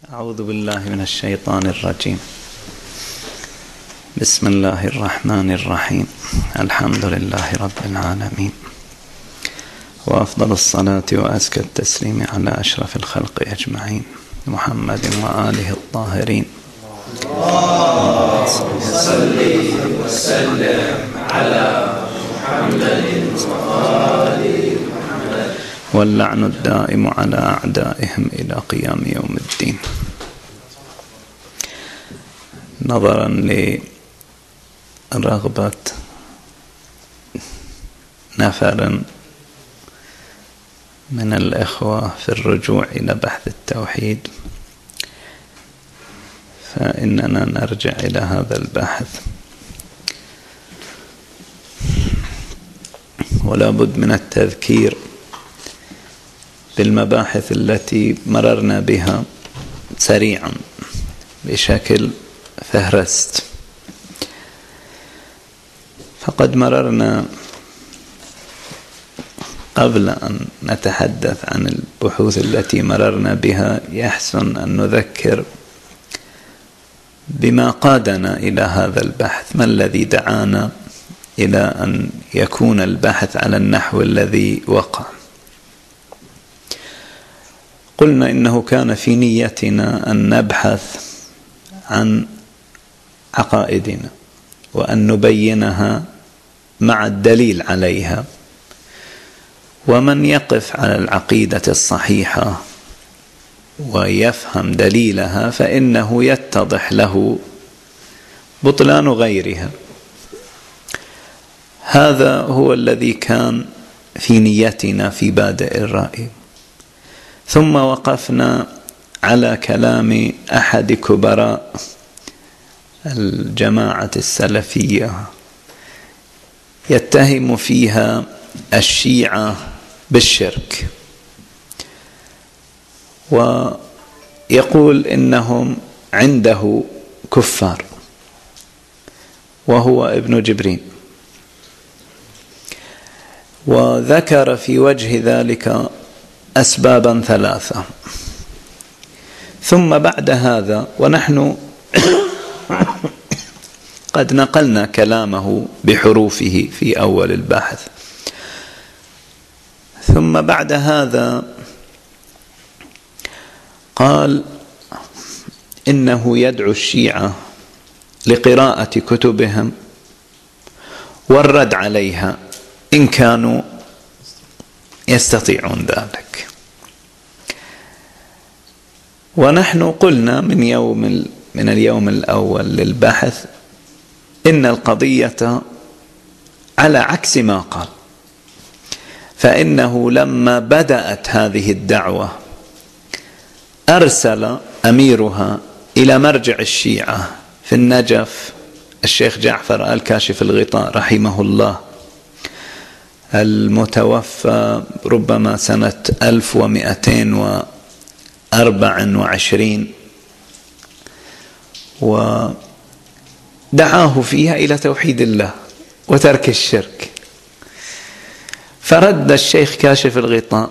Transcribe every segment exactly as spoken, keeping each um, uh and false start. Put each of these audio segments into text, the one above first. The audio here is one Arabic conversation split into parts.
أعوذ بالله من الشيطان الرجيم. بسم الله الرحمن الرحيم. الحمد لله رب العالمين، وأفضل الصلاة وأزكى التسليم على أشرف الخلق أجمعين، محمد وآله الطاهرين. اللهم صل وسلم على محمد وآل محمد، واللعن الدائم على أعدائهم إلى قيام يوم الدين. نظرا لرغبة نفر من الإخوة في الرجوع إلى بحث التوحيد، فإننا نرجع إلى هذا البحث، ولا بد من التذكير بالمباحث التي مررنا بها سريعا بشكل فهرست. فقد مررنا قبل أن نتحدث عن البحوث التي مررنا بها، يحسن أن نذكر بما قادنا إلى هذا البحث، ما الذي دعانا إلى أن يكون البحث على النحو الذي وقع. قلنا إنه كان في نيتنا أن نبحث عن عقائدنا وأن نبينها مع الدليل عليها، ومن يقف على العقيدة الصحيحة ويفهم دليلها فإنه يتضح له بطلان غيرها. هذا هو الذي كان في نيتنا في بادئ الرأي. ثم وقفنا على كلام أحد كبراء الجماعة السلفية يتهم فيها الشيعة بالشرك، ويقول إنهم عنده كفار، وهو ابن جبرين، وذكر في وجه ذلك أسبابا ثلاثة. ثم بعد هذا، ونحن قد نقلنا كلامه بحروفه في أول البحث، ثم بعد هذا قال إنه يدعو الشيعة لقراءة كتبهم والرد عليها إن كانوا يستطيعون ذلك. ونحن قلنا من يوم من اليوم الأول للبحث إن القضية على عكس ما قال، فإنه لما بدأت هذه الدعوة أرسل أميرها إلى مرجع الشيعة في النجف، الشيخ جعفر آل كاشف الغطاء رحمه الله، المتوفى ربما سنة ألف ومئتين وأربع وعشرين، ودعاه فيها إلى توحيد الله وترك الشرك. فرد الشيخ كاشف الغطاء،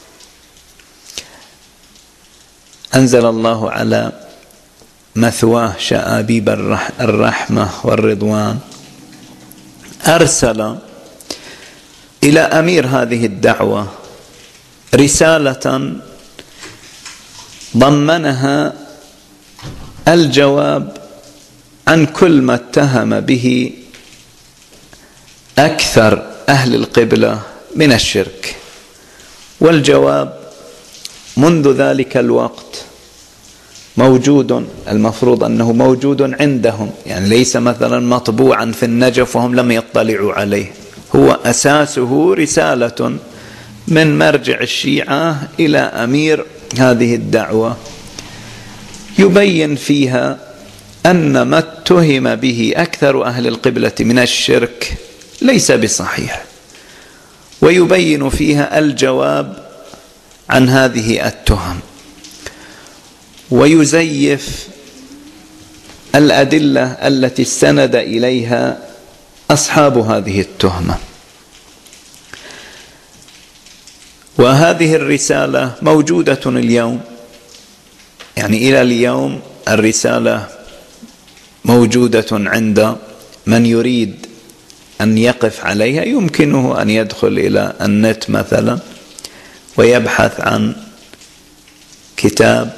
أنزل الله على مثواه شآبيب الرحمة والرضوان، أرسل إلى أمير هذه الدعوة رسالة ضمنها الجواب عن كل ما اتهم به أكثر أهل القبلة من الشرك. والجواب منذ ذلك الوقت موجود، المفروض أنه موجود عندهم، يعني ليس مثلا مطبوعا في النجف وهم لم يطلعوا عليه، هو أساسه رسالة من مرجع الشيعة إلى أمير هذه الدعوة يبين فيها أن ما اتهم به أكثر أهل القبلة من الشرك ليس بصحيح، ويبين فيها الجواب عن هذه التهم، ويزيف الأدلة التي استند إليها أصحاب هذه التهمة. وهذه الرسالة موجودة اليوم يعني إلى اليوم الرسالة موجودة عند من يريد أن يقف عليها، يمكنه أن يدخل إلى النت مثلا ويبحث عن كتاب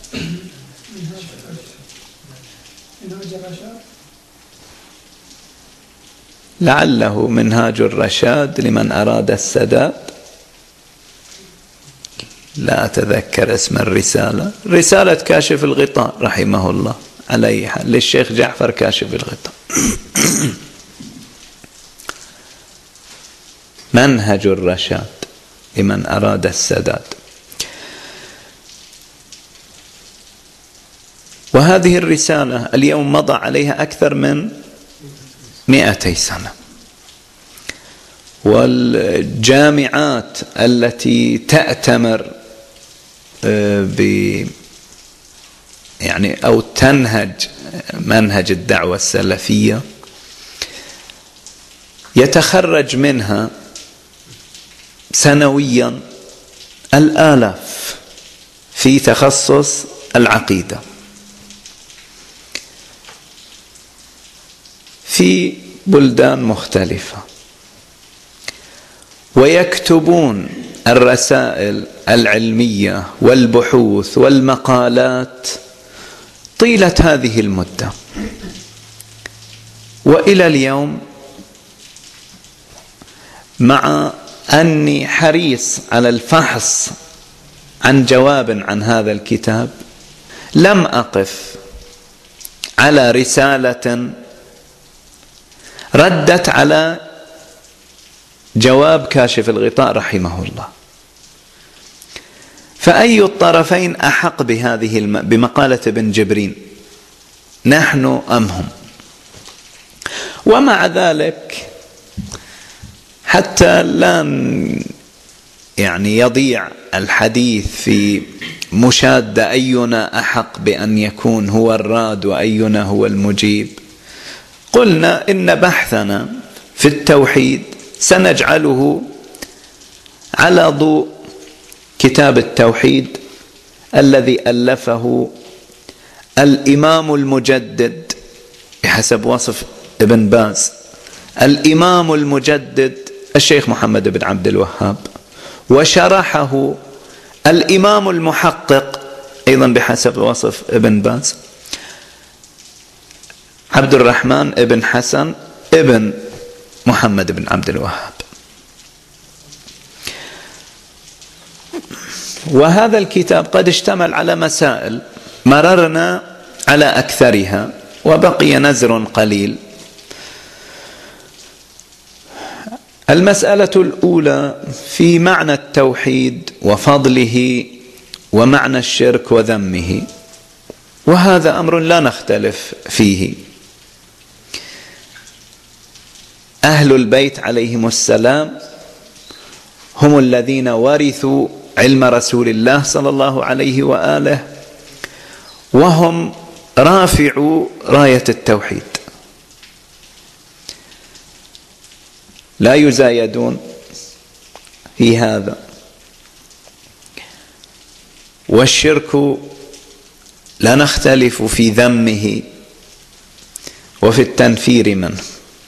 لعله منهاج الرشاد لمن أراد السداد، لا أتذكر اسم الرسالة، رسالة كاشف الغطاء رحمه الله عليه حال للشيخ جعفر كاشف الغطاء. منهج الرشاد لمن أراد السداد. وهذه الرسالة اليوم مضى عليها أكثر من مئتي سنة، والجامعات التي تأتمر ب يعني أو تنهج منهج الدعوة السلفية يتخرج منها سنويا الآلاف في تخصص العقيدة في بلدان مختلفة، ويكتبون الرسائل العلمية والبحوث والمقالات طيلة هذه المدة. وإلى اليوم مع أني حريص على الفحص عن جواب عن هذا الكتاب لم أقف على رسالة ردت على جواب كاشف الغطاء رحمه الله. فأي الطرفين أحق بهذه الم... بمقالة ابن جبرين، نحن أم هم؟ ومع ذلك حتى لا يعني يضيع الحديث في مشادة أينا أحق بأن يكون هو الراد وأينا هو المجيب، قلنا إن بحثنا في التوحيد سنجعله على ضوء كتاب التوحيد الذي ألفه الإمام المجدد بحسب وصف ابن باز، الإمام المجدد الشيخ محمد بن عبد الوهاب، وشرحه الإمام المحقق أيضا بحسب وصف ابن باز عبد الرحمن ابن حسن ابن محمد بن عبد الوهاب. وهذا الكتاب قد اشتمل على مسائل مررنا على أكثرها وبقي نزر قليل. المسألة الأولى في معنى التوحيد وفضله ومعنى الشرك وذمه، وهذا أمر لا نختلف فيه. أهل البيت عليهم السلام هم الذين ورثوا علم رسول الله صلى الله عليه وآله، وهم رافعوا راية التوحيد، لا يزايدون في هذا. والشرك لا نختلف في ذمه وفي التنفير منه.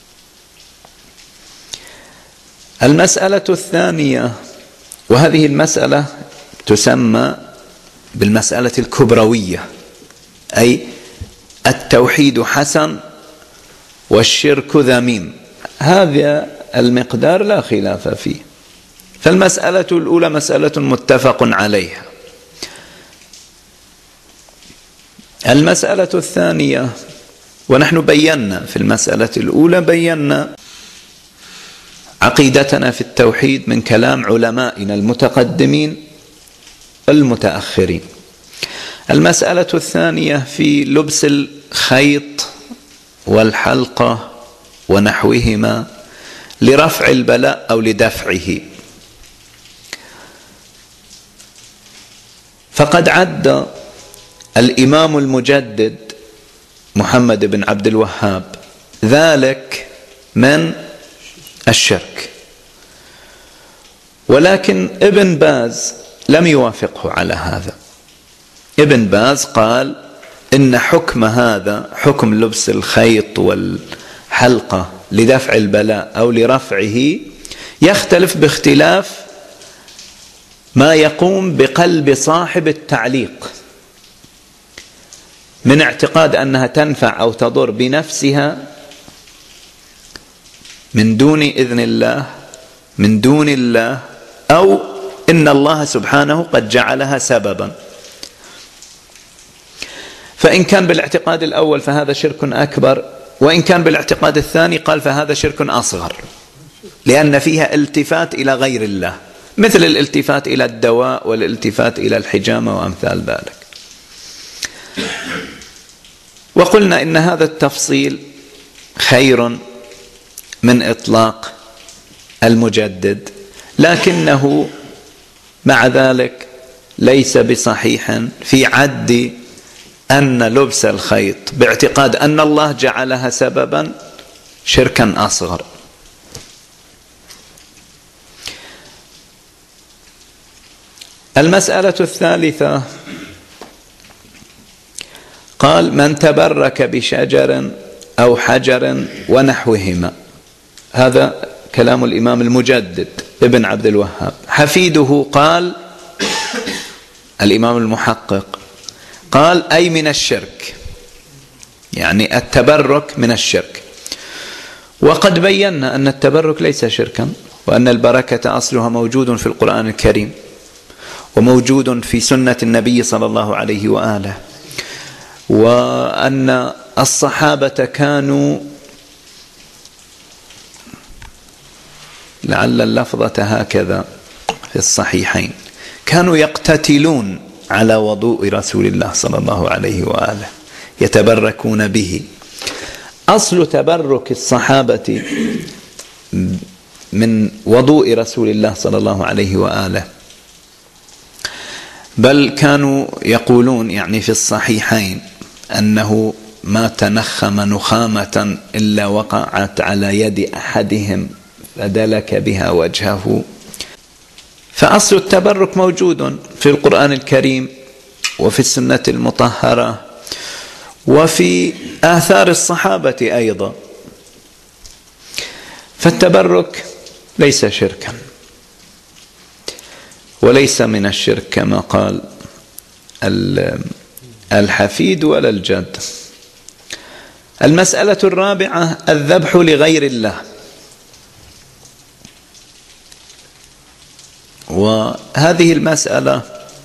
المسألة الثانية، وهذه المسألة تسمى بالمسألة الكبروية، أي التوحيد حسن والشرك ذميم، هذا المقدار لا خلاف فيه. فالمسألة الأولى مسألة متفق عليها. المسألة الثانية، ونحن بينا في المسألة الأولى بينا عقيدتنا في التوحيد من كلام علمائنا المتقدمين المتأخرين. المسألة الثانية في لبس الخيط والحلقة ونحوهما لرفع البلاء أو لدفعه. فقد عد الإمام المجدد محمد بن عبد الوهاب ذلك من الشرك، ولكن ابن باز لم يوافقه على هذا، ابن باز قال إن حكم هذا، حكم لبس الخيط والحلقة لدفع البلاء أو لرفعه، يختلف باختلاف ما يقوم بقلب صاحب التعليق من اعتقاد أنها تنفع أو تضر بنفسها من دون إذن الله، من دون الله، أو إن الله سبحانه قد جعلها سببا. فإن كان بالاعتقاد الأول فهذا شرك أكبر، وإن كان بالاعتقاد الثاني قال فهذا شرك أصغر، لأن فيها التفات إلى غير الله، مثل الالتفات إلى الدواء والالتفات إلى الحجامة وأمثال ذلك. وقلنا إن هذا التفصيل خير من إطلاق المجدد، لكنه مع ذلك ليس بصحيح في عد أن لبس الخيط باعتقاد أن الله جعلها سببا شركا أصغر. المسألة الثالثة قال من تبرك بشجر أو حجر ونحوهما، هذا كلام الإمام المجدد ابن عبد الوهاب. حفيده قال الإمام المحقق قال أي من الشرك، يعني التبرك من الشرك. وقد بينا أن التبرك ليس شركا، وأن البركة أصلها موجود في القرآن الكريم وموجود في سنة النبي صلى الله عليه وآله، وأن الصحابة كانوا، لعل اللفظة هكذا في الصحيحين، كانوا يقتتلون على وضوء رسول الله صلى الله عليه وآله يتبركون به. أصل تبرك الصحابة من وضوء رسول الله صلى الله عليه وآله، بل كانوا يقولون يعني في الصحيحين أنه ما تنخم نخامة إلا وقعت على يد أحدهم فدلك بها وجهه. فأصل التبرك موجود في القرآن الكريم وفي السنة المطهرة وفي آثار الصحابة أيضا. فالتبرك ليس شركا وليس من الشرك كما قال الحفيد ولا الجد. المسألة الرابعة الذبح لغير الله. وهذه المسألة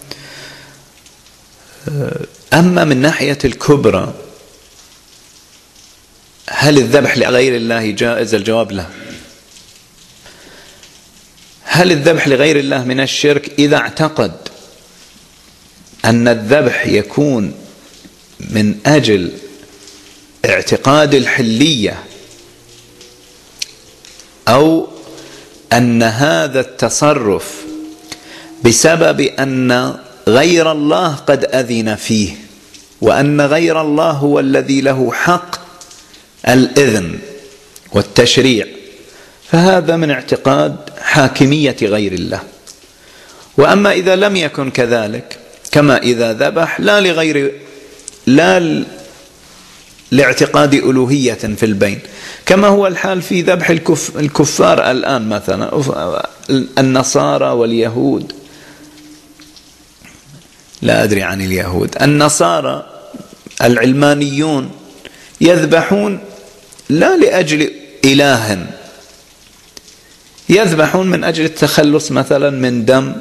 أما من ناحية الكبرى هل الذبح لغير الله جائز؟ الجواب لا. هل الذبح لغير الله من الشرك إذا اعتقد أن الذبح يكون من أجل اعتقاد الحلية، أو أن هذا التصرف بسبب أن غير الله قد أذن فيه، وأن غير الله هو الذي له حق الإذن والتشريع، فهذا من اعتقاد حاكمية غير الله. وأما إذا لم يكن كذلك، كما إذا ذبح لا لغير لا لاعتقاد ألوهية في البين، كما هو الحال في ذبح الكف الكفار الآن، مثلا النصارى واليهود، لا أدري عن اليهود، النصارى العلمانيون يذبحون لا لأجل إله، يذبحون من أجل التخلص مثلا من دم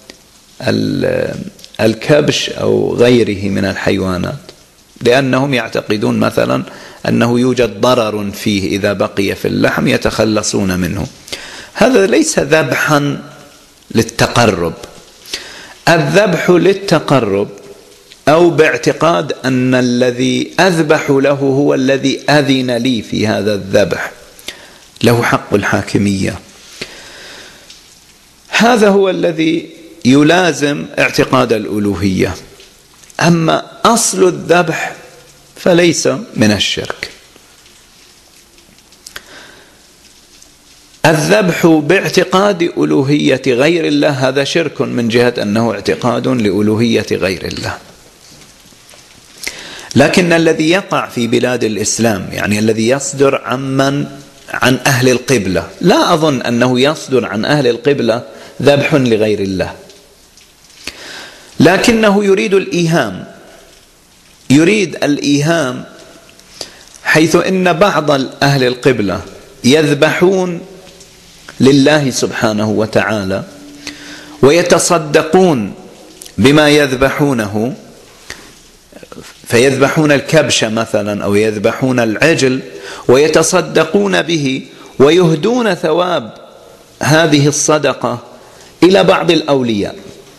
الكبش أو غيره من الحيوانات، لأنهم يعتقدون مثلا أنه يوجد ضرر فيه إذا بقي في اللحم يتخلصون منه. هذا ليس ذبحا للتقرب. الذبح للتقرب أو باعتقاد أن الذي أذبح له هو الذي أذن لي في هذا الذبح، له حق الحاكمية، هذا هو الذي يلازم اعتقاد الألوهية. أما أصل الذبح فليس من الشرك. الذبح باعتقاد ألوهية غير الله هذا شرك من جهة أنه اعتقاد لألوهية غير الله. لكن الذي يقع في بلاد الإسلام، يعني الذي يصدر عمن عن أهل القبلة، لا أظن أنه يصدر عن أهل القبلة ذبح لغير الله، لكنه يريد الإيهام، يريد الإيهام حيث إن بعض أهل القبلة يذبحون لله سبحانه وتعالى ويتصدقون بما يذبحونه، فيذبحون الكبش مثلا أو يذبحون العجل ويتصدقون به ويهدون ثواب هذه الصدقة إلى بعض الأولياء،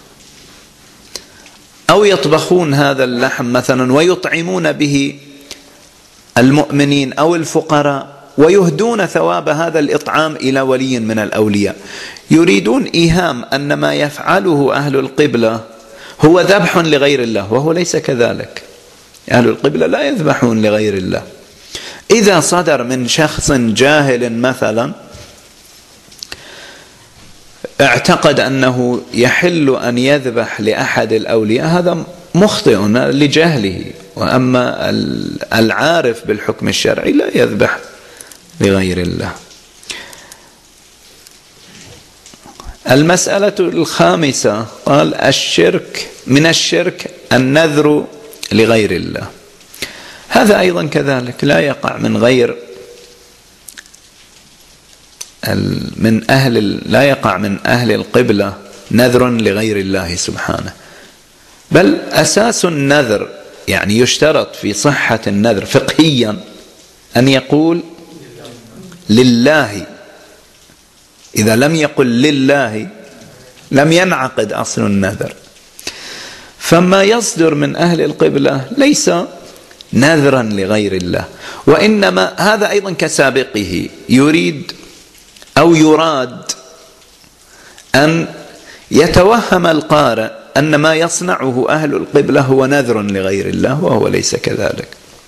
أو يطبخون هذا اللحم مثلا ويطعمون به المؤمنين أو الفقراء ويهدون ثواب هذا الإطعام إلى ولي من الأولياء. يريدون إيهام أن ما يفعله أهل القبلة هو ذبح لغير الله، وهو ليس كذلك. أهل القبلة لا يذبحون لغير الله. إذا صدر من شخص جاهل مثلا اعتقد أنه يحل أن يذبح لأحد الأولياء، هذا مخطئ لجهله، وأما العارف بالحكم الشرعي لا يذبح لغير الله. المسألة الخامسة قال الشرك، من الشرك النذر لغير الله. هذا أيضا كذلك لا يقع من غير من أهل لا يقع من أهل القبلة نذر لغير الله سبحانه، بل أساس النذر، يعني يشترط في صحة النذر فقهيا أن يقول لله. إذا لم يقل لله لم ينعقد أصل النذر. فما يصدر من أهل القبلة ليس نذرا لغير الله، وإنما هذا أيضا كسابقه، يريد أو يراد أن يتوهم القارئ أن ما يصنعه أهل القبلة هو نذر لغير الله، وهو ليس كذلك.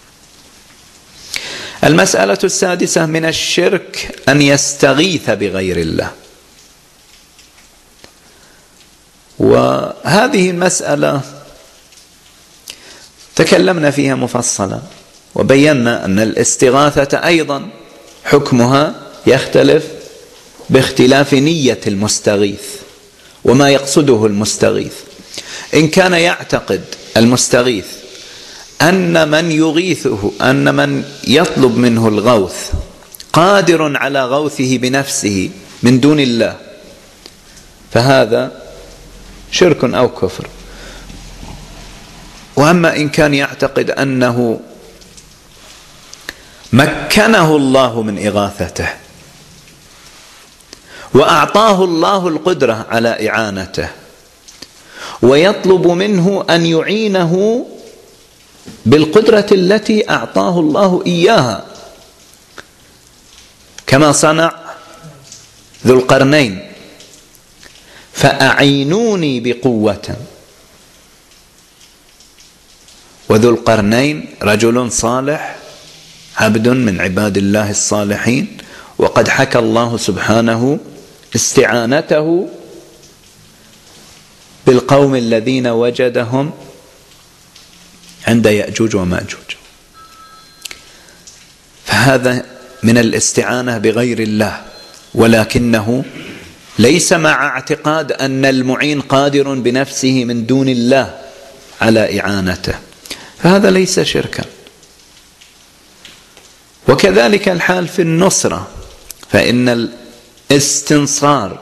المسألة السادسة من الشرك أن يستغيث بغير الله. وهذه المسألة تكلمنا فيها مفصلا، وبينا أن الاستغاثة أيضا حكمها يختلف باختلاف نية المستغيث وما يقصده المستغيث. إن كان يعتقد المستغيث أن من يغيثه، أن من يطلب منه الغوث قادر على غوثه بنفسه من دون الله، فهذا شرك أو كفر. وأما إن كان يعتقد أنه مكنه الله من إغاثته وأعطاه الله القدرة على إعانته، ويطلب منه أن يعينه بالقدرة التي أعطاه الله إياها، كما صنع ذو القرنين، فأعينوني بقوة. وذو القرنين رجل صالح، عبد من عباد الله الصالحين، وقد حكى الله سبحانه استعانته بالقوم الذين وجدهم عند يأجوج وماجوج. فهذا من الاستعانة بغير الله، ولكنه ليس مع اعتقاد أن المعين قادر بنفسه من دون الله على إعانته، فهذا ليس شركا. وكذلك الحال في النصرة، فإن الاستنصار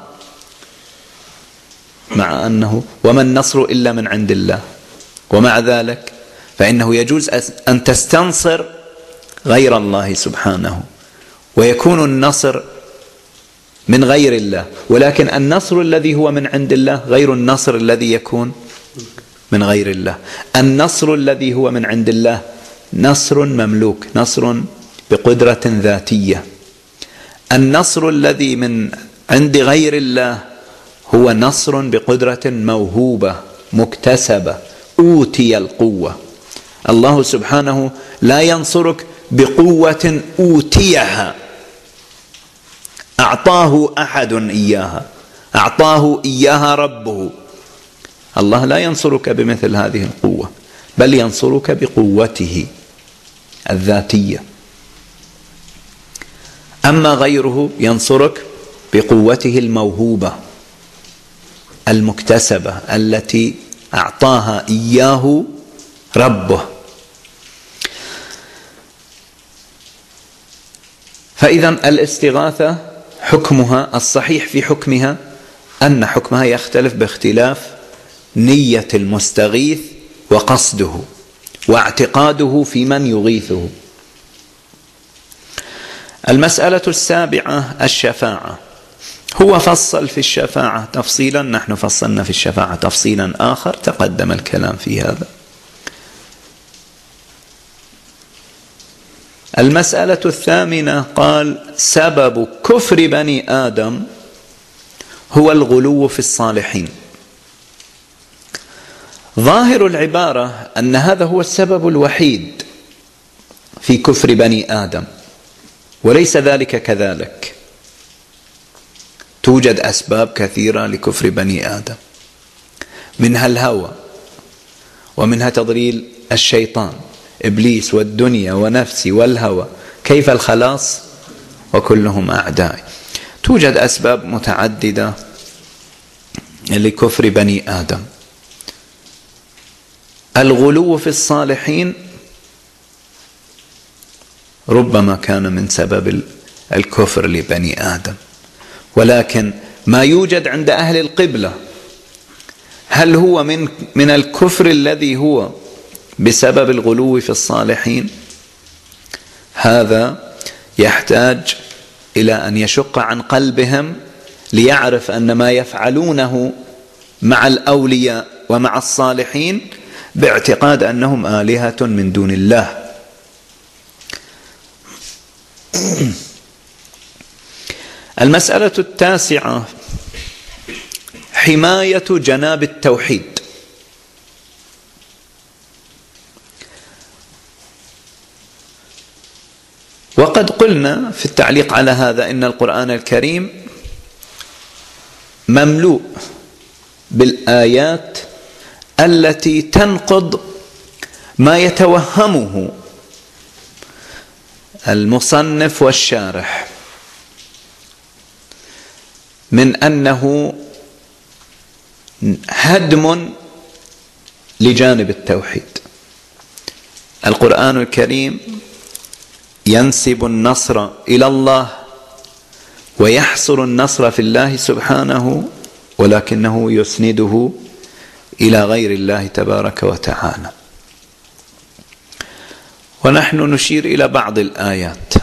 مع أنه وما النصر إلا من عند الله، ومع ذلك فإنه يجوز أن تستنصر غير الله سبحانه، ويكون النصر من غير الله، ولكن النصر الذي هو من عند الله غير النصر الذي يكون من غير الله. النصر الذي هو من عند الله نصر مملوك، نصر بقدرة ذاتية. النصر الذي من عند غير الله هو نصر بقدرة موهوبة مكتسبة، أوتي القوة. الله سبحانه لا ينصرك بقوة أوتيها، أعطاه أحد إياها، أعطاه إياها ربه. الله لا ينصرك بمثل هذه القوة، بل ينصرك بقوته الذاتية. أما غيره ينصرك بقوته الموهوبة المكتسبة التي أعطاها إياه ربه. فإذا الاستغاثة حكمها الصحيح في حكمها أن حكمها يختلف باختلاف نية المستغيث وقصده واعتقاده في من يغيثه. المسألة السابعة الشفاعة. هو فصل في الشفاعة تفصيلا، نحن فصلنا في الشفاعة تفصيلا آخر تقدم الكلام في هذا. المسألة الثامنة قال سبب كفر بني آدم هو الغلو في الصالحين. ظاهر العبارة أن هذا هو السبب الوحيد في كفر بني آدم، وليس ذلك كذلك. توجد أسباب كثيرة لكفر بني آدم، منها الهوى، ومنها تضليل الشيطان إبليس والدنيا ونفسي والهوى. كيف الخلاص وكلهم أعداء؟ توجد أسباب متعددة لكفر بني آدم. الغلو في الصالحين ربما كان من سبب الكفر لبني آدم، ولكن ما يوجد عند أهل القبلة هل هو من من الكفر الذي هو بسبب الغلو في الصالحين؟ هذا يحتاج إلى أن يشق عن قلبهم ليعرف أن ما يفعلونه مع الأولياء ومع الصالحين باعتقاد أنهم آلهة من دون الله. المسألة التاسعة حماية جناب التوحيد. وقد قلنا في التعليق على هذا إن القرآن الكريم مملوء بالآيات التي تنقض ما يتوهمه المصنف والشارح من أنه هدم لجانب التوحيد. القرآن الكريم ينسب النصر إلى الله ويحصر النصر في الله سبحانه، ولكنه يسنده إلى غير الله تبارك وتعالى. ونحن نشير إلى بعض الآيات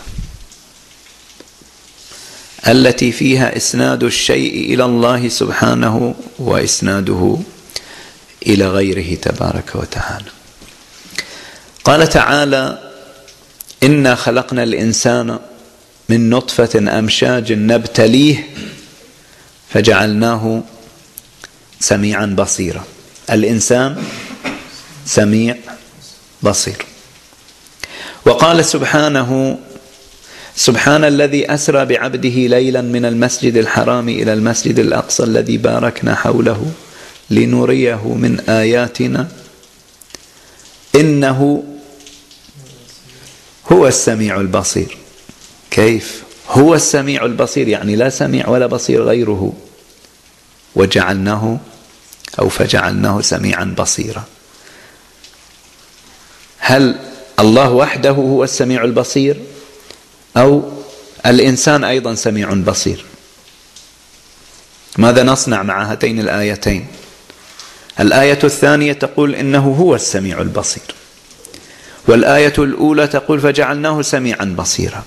التي فيها إسناد الشيء إلى الله سبحانه وإسناده إلى غيره تبارك وتعالى. قال تعالى إنا خلقنا الإنسان من نطفة أمشاج نبتليه فجعلناه سميعا بصيرا. الإنسان سميع بصير. وقال سبحانه سبحان الذي أسرى بعبده ليلا من المسجد الحرام إلى المسجد الأقصى الذي باركنا حوله لنريه من آياتنا إنه هو السميع البصير. كيف هو السميع البصير؟ يعني لا سميع ولا بصير غيره. وجعلناه أو فجعلناه سميعا بصيرا. هل الله وحده هو السميع البصير أو الإنسان أيضا سميع بصير؟ ماذا نصنع مع هاتين الآيتين؟ الآية الثانية تقول إنه هو السميع البصير، والآية الأولى تقول فجعلناه سميعا بصيرا.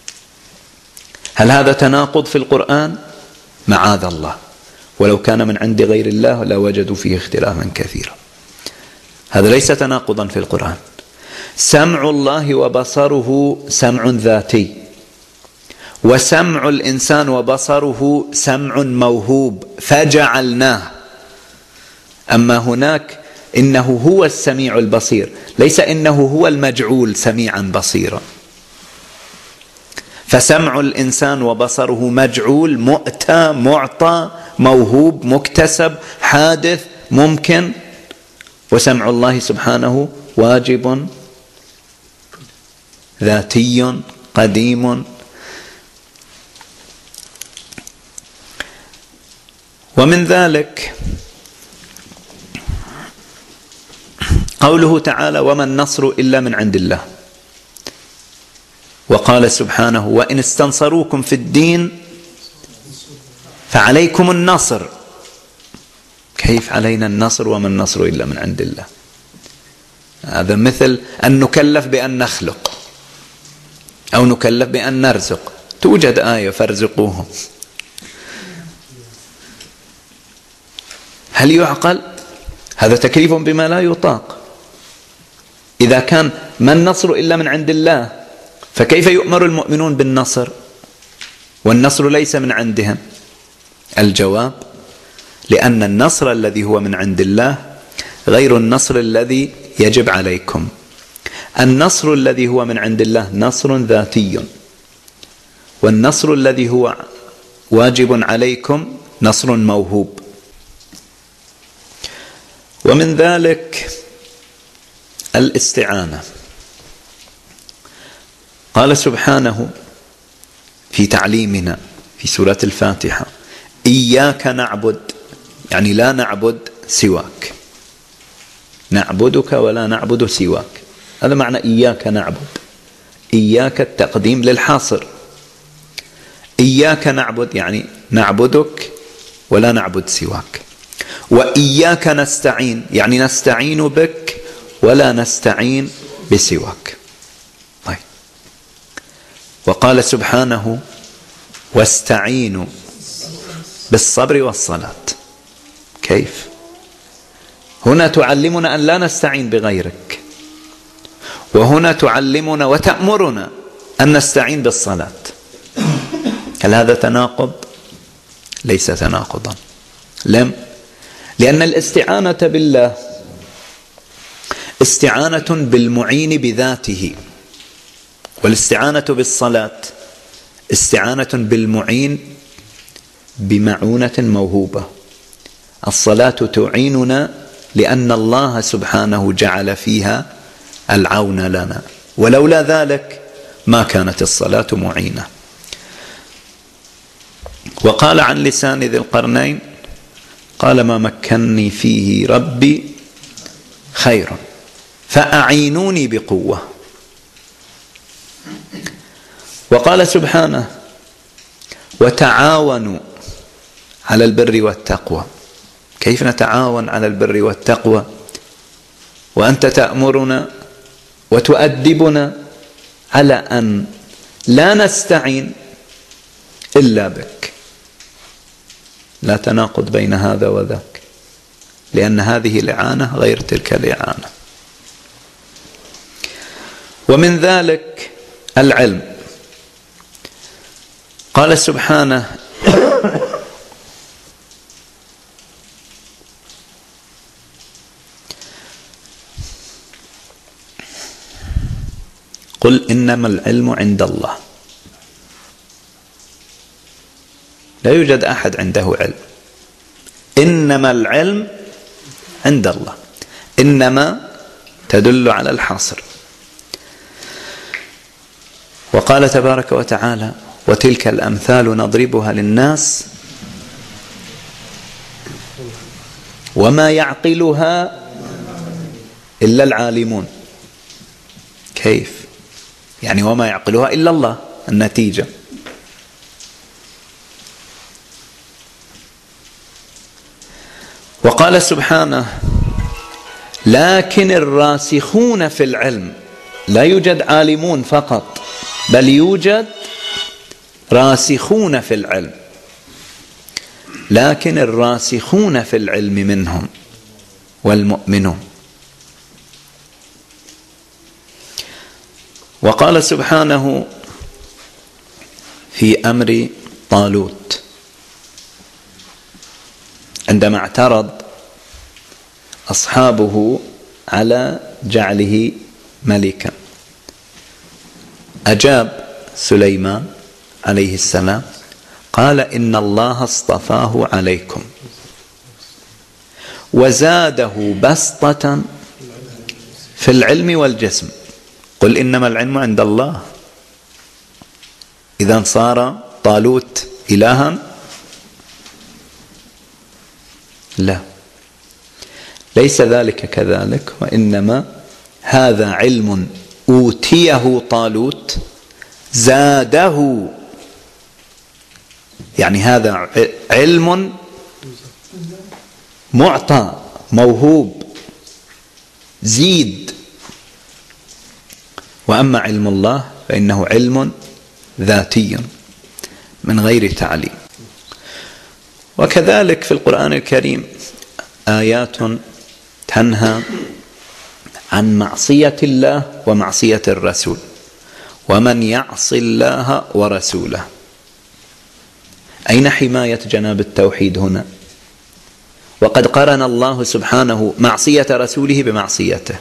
هل هذا تناقض في القرآن؟ معاذ الله، ولو كان من عند غير الله لوجدوا فيه اختلافا كثيرا. هذا ليس تناقضا في القرآن. سمع الله وبصره سمع ذاتي، وسمع الإنسان وبصره سمع موهوب فجعلناه. أما هناك إنه هو السميع البصير، ليس إنه هو المجعول سميعا بصيرا. فسمع الإنسان وبصره مجعول، مؤتى، معطى، موهوب، مكتسب، حادث، ممكن، وسمع الله سبحانه واجب ذاتي قديم. ومن ذلك قوله تعالى وما النصر إلا من عند الله، وقال سبحانه وإن استنصروكم في الدين فعليكم النصر. كيف علينا النصر وما النصر إلا من عند الله؟ هذا مثل أن نكلف بأن نخلق أو نكلف بأن نرزق. توجد آية فارزقوهم، هل يعقل؟ هذا تكليف بما لا يطاق. إذا كان ما النصر إلا من عند الله فكيف يؤمر المؤمنون بالنصر والنصر ليس من عندهم؟ الجواب لأن النصر الذي هو من عند الله غير النصر الذي يجب عليكم. النصر الذي هو من عند الله نصر ذاتي، والنصر الذي هو واجب عليكم نصر موهوب. ومن ذلك الاستعانة. قال سبحانه في تعليمنا في سورة الفاتحة إياك نعبد، يعني لا نعبد سواك، نعبدك ولا نعبد سواك. هذا معنى إياك نعبد. إياك التقديم للحاصر، إياك نعبد يعني نعبدك ولا نعبد سواك. وإياك نستعين يعني نستعين بك ولا نستعين بسواك. طيب. وقال سبحانه واستعينوا بالصبر والصلاة. كيف؟ هنا تعلمنا أن لا نستعين بغيرك، وهنا تعلمنا وتأمرنا أن نستعين بالصلاة. هل هذا تناقض؟ ليس تناقضا. لم لأن الاستعانة بالله استعانة بالمعين بذاته، والاستعانة بالصلاة استعانة بالمعين بمعونة موهوبة. الصلاة تعيننا لأن الله سبحانه جعل فيها العون لنا، ولولا ذلك ما كانت الصلاة معينة. وقال عن لسان ذي القرنين قال ما مكنني فيه ربي خير فأعينوني بقوة. وقال سبحانه وتعاونوا على البر والتقوى. كيف نتعاون على البر والتقوى وأنت تأمرنا وتؤدبنا على أن لا نستعين إلا بك؟ لا تناقض بين هذا وذاك، لأن هذه الإعانة غير تلك الإعانة. ومن ذلك العلم. قال سبحانه قل إنما العلم عند الله. لا يوجد أحد عنده علم. إنما العلم عند الله. إنما تدل على الحصر. وقال تبارك وتعالى وتلك الأمثال نضربها للناس وما يعقلها إلا العالمون. كيف؟ يعني وما يعقلها إلا الله. النتيجة وقال سبحانه لكن الراسخون في العلم. لا يوجد عالمون فقط، بل يوجد راسخون في العلم. لكن الراسخون في العلم منهم والمؤمنون. وقال سبحانه في أمر طالوت عندما اعترض أصحابه على جعله ملكا، أجاب سليمان عليه السلام قال إن الله اصطفاه عليكم وزاده بسطة في العلم والجسم. قل إنما العلم عند الله. إذن صار طالوت إلها؟ لا، ليس ذلك كذلك، وإنما هذا علم أوتيه طالوت زاده، يعني هذا علم معطى موهوب زيد. وأما علم الله فإنه علم ذاتي من غير تعليم. وكذلك في القرآن الكريم آيات تنهى عن معصية الله ومعصية الرسول، ومن يعص الله ورسوله. أين حماية جناب التوحيد هنا؟ وقد قرن الله سبحانه معصية رسوله بمعصيته،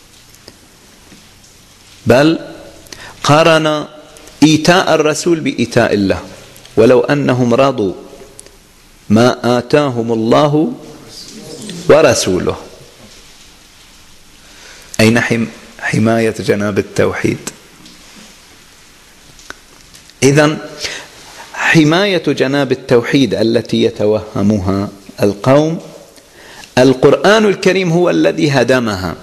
بل قرن إيتاء الرسول بإيتاء الله. ولو أنهم رضوا ما آتاهم الله ورسوله. أين حماية جناب التوحيد؟ إذن حماية جناب التوحيد التي يتوهمها القوم، القرآن الكريم هو الذي هدمها.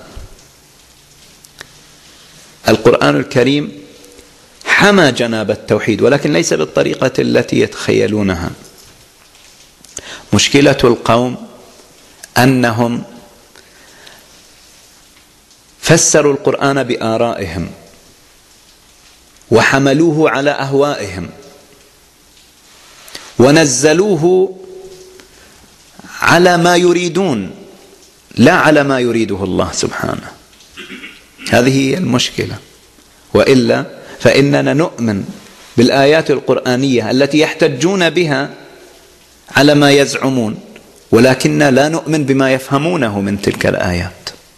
القرآن الكريم حمى جناب التوحيد، ولكن ليس بالطريقة التي يتخيلونها. مشكلة القوم أنهم فسروا القرآن بآرائهم وحملوه على أهوائهم ونزلوه على ما يريدون لا على ما يريده الله سبحانه. هذه هي المشكلة. وإلا فإننا نؤمن بالآيات القرآنية التي يحتجون بها على ما يزعمون، ولكننا لا نؤمن بما يفهمونه من تلك الآيات.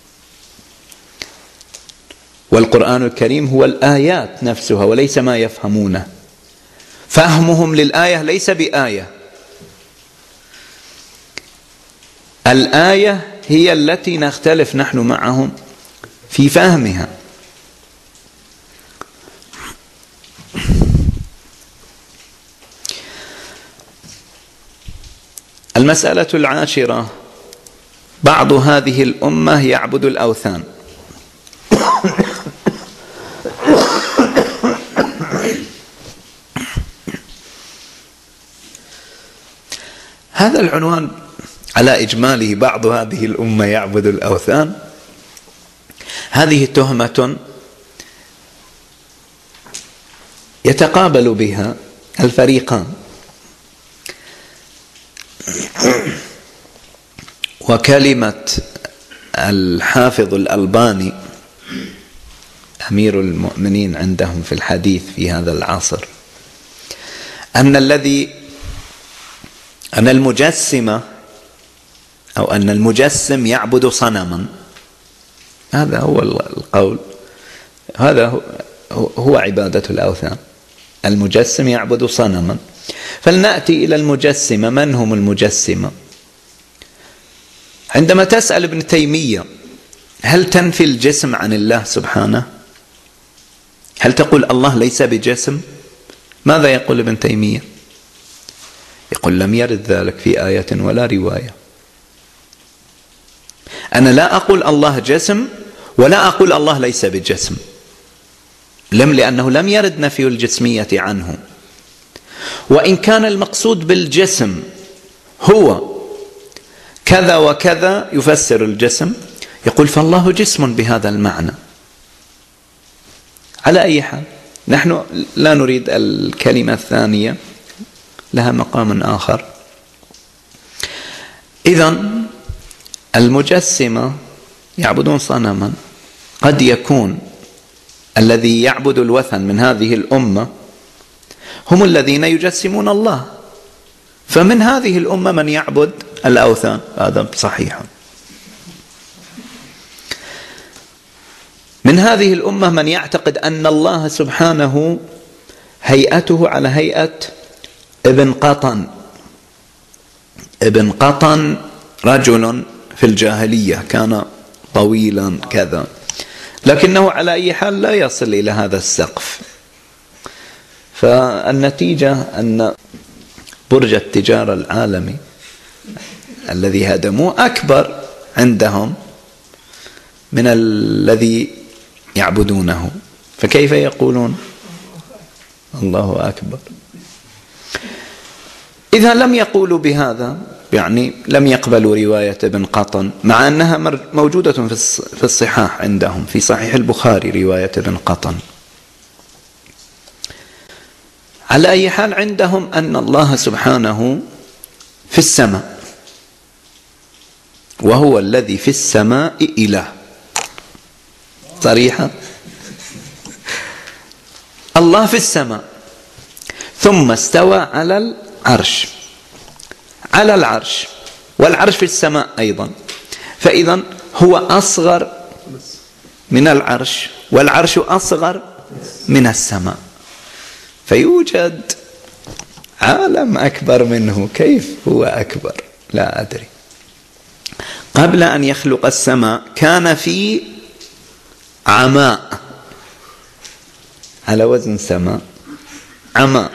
والقرآن الكريم هو الآيات نفسها وليس ما يفهمونه. فهمهم للآية ليس بآية، الآية هي التي نختلف نحن معهم في فهمها. المسألة العاشرة: بعض هذه الأمة يعبد الأوثان. هذا العنوان على إجماله، بعض هذه الأمة يعبد الأوثان، هذه تهمة يتقابل بها الفريقان. وكلمة الحافظ الألباني أمير المؤمنين عندهم في الحديث في هذا العصر أن الذي أن المجسم أو أن المجسم يعبد صنما، هذا هو القول، هذا هو عبادة الأوثان. المجسم يعبد صنما. فلنأتي إلى المجسمة. من هم المجسمة؟ عندما تسأل ابن تيمية هل تنفي الجسم عن الله سبحانه؟ هل تقول الله ليس بجسم؟ ماذا يقول ابن تيمية؟ يقول لم يرد ذلك في آية ولا رواية. أنا لا أقول الله جسم ولا أقول الله ليس بجسم، لم لأنه لم يرد نفي الجسمية عنه. وإن كان المقصود بالجسم هو كذا وكذا يفسر الجسم، يقول فالله جسم بهذا المعنى. على أي حال نحن لا نريد الكلمة الثانية، لها مقام آخر. إذن المجسمة يعبدون صنما. قد يكون الذي يعبد الوثن من هذه الأمة هم الذين يجسمون الله، فمن هذه الأمة من يعبد الأوثان، هذا صحيح. من هذه الأمة من يعتقد أن الله سبحانه هيئته على هيئة ابن قطن. ابن قطن رجل في في الجاهلية كان طويلا كذا، لكنه على أي حال لا يصل إلى هذا السقف. فالنتيجة أن برج التجارة العالمي الذي هدموه أكبر عندهم من الذي يعبدونه، فكيف يقولون الله أكبر؟ إذا لم يقولوا بهذا، يعني لم يقبلوا رواية ابن قطن، مع أنها موجودة في الصحاح عندهم، في صحيح البخاري رواية ابن قطن. على أي حال عندهم أن الله سبحانه في السماء، وهو الذي في السماء إله، صريحة. الله في السماء ثم استوى على العرش، على العرش، والعرش في السماء أيضا، فإذا هو أصغر من العرش، والعرش أصغر من السماء، فيوجد عالم أكبر منه. كيف هو أكبر؟ لا أدري. قبل أن يخلق السماء كان في عماء، على وزن سماء، عماء.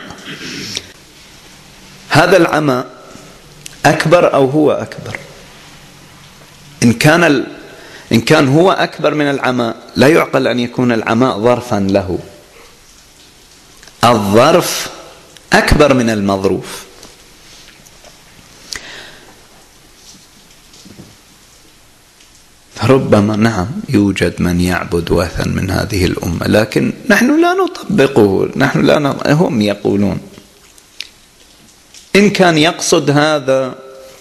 هذا العماء أكبر أو هو أكبر؟ إن كان ال... إن كان هو أكبر من العماء، لا يعقل أن يكون العماء ظرفا له. الظرف أكبر من المظروف. ربما نعم يوجد من يعبد وثن من هذه الأمة، لكن نحن لا نطبقه، نحن لا ن... هم يقولون. إن كان يقصد هذا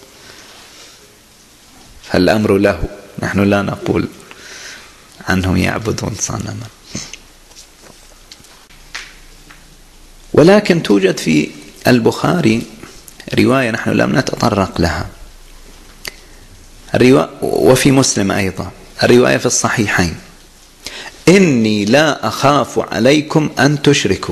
فالأمر له، نحن لا نقول عنهم يعبدون صنما. ولكن توجد في البخاري رواية نحن لم نتطرق لها، الرواية وفي مسلم أيضا، الرواية في الصحيحين: إني لا أخاف عليكم أن تشركوا.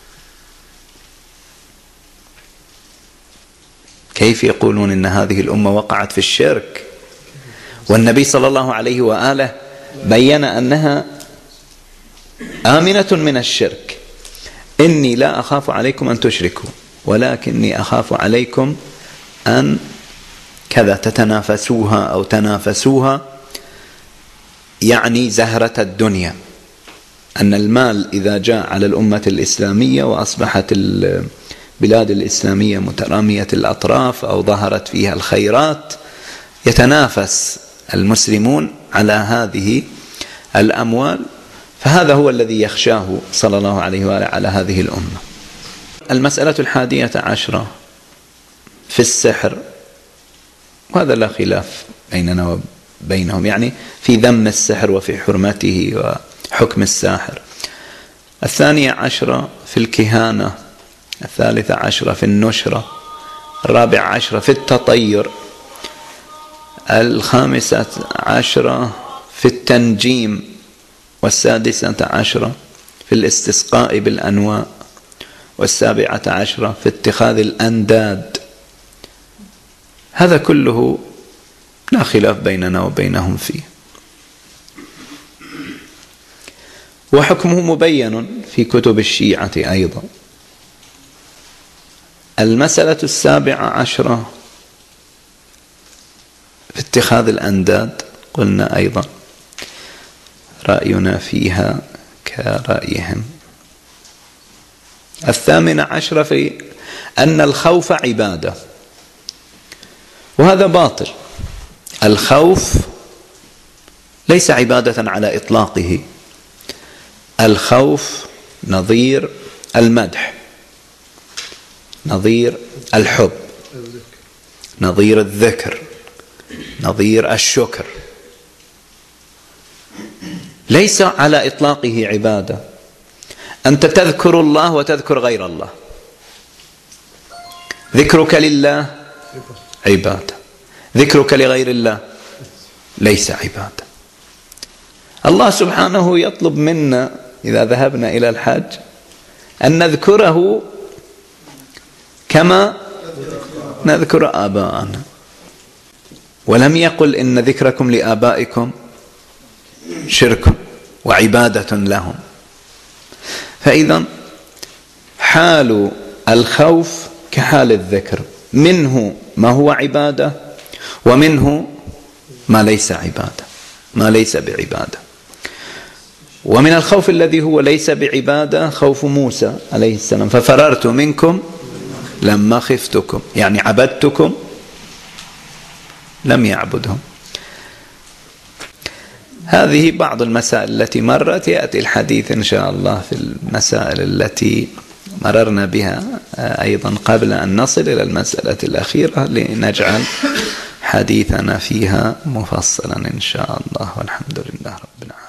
كيف يقولون إن هذه الأمة وقعت في الشرك والنبي صلى الله عليه وآله بيّن أنها آمنة من الشرك؟ إني لا أخاف عليكم أن تشركوا ولكني أخاف عليكم أن كذا تتنافسوها أو تنافسوها، يعني زهرة الدنيا، أن المال إذا جاء على الأمة الإسلامية وأصبحت البلاد الإسلامية مترامية الأطراف أو ظهرت فيها الخيرات، يتنافس المسلمون على هذه الأموال، فهذا هو الذي يخشاه صلى الله عليه وآله على هذه الأمة. المسألة الحادية عشرة في السحر، وهذا لا خلاف بيننا وبينهم، يعني في ذم السحر وفي حرمته وحكم الساحر. الثانية عشرة في الكهانة، الثالثة عشرة في النشرة، الرابعة عشرة في التطير، الخامسة عشرة في التنجيم، والسادسة عشرة في الاستسقاء بالأنواء، والسابعة عشرة في اتخاذ الأنداد. هذا كله لا خلاف بيننا وبينهم فيه، وحكمه مبين في كتب الشيعة أيضا. المسألة السابعة عشرة في اتخاذ الأنداد، قلنا أيضا رأينا فيها كرأيهم. الثامنة عشرة في أن الخوف عبادة، وهذا باطل. الخوف ليس عبادة على إطلاقه، الخوف نظير المدح، نظير الحب، نظير الذكر، نظير الشكر، ليس على إطلاقه عبادة. أنت تذكر الله وتذكر غير الله، ذكرك لله عبادة، ذكرك لغير الله ليس عبادة. الله سبحانه يطلب منا إذا ذهبنا إلى الحج أن نذكره كما نذكر آباءنا. ولم يقل إن ذكركم لآبائكم شرك وعبادة لهم. فإذا حال الخوف كحال الذكر، منه ما هو عبادة ومنه ما ليس عبادة، ما ليس بعبادة. ومن الخوف الذي هو ليس بعبادة خوف موسى عليه السلام، ففررت منكم لما خفتكم، يعني عبدتكم لم يعبدهم. هذه بعض المسائل التي مرت، يأتي الحديث إن شاء الله في المسائل التي مررنا بها أيضا قبل أن نصل إلى المسألة الأخيرة، لنجعل حديثنا فيها مفصلا إن شاء الله. والحمد لله رب العالمين.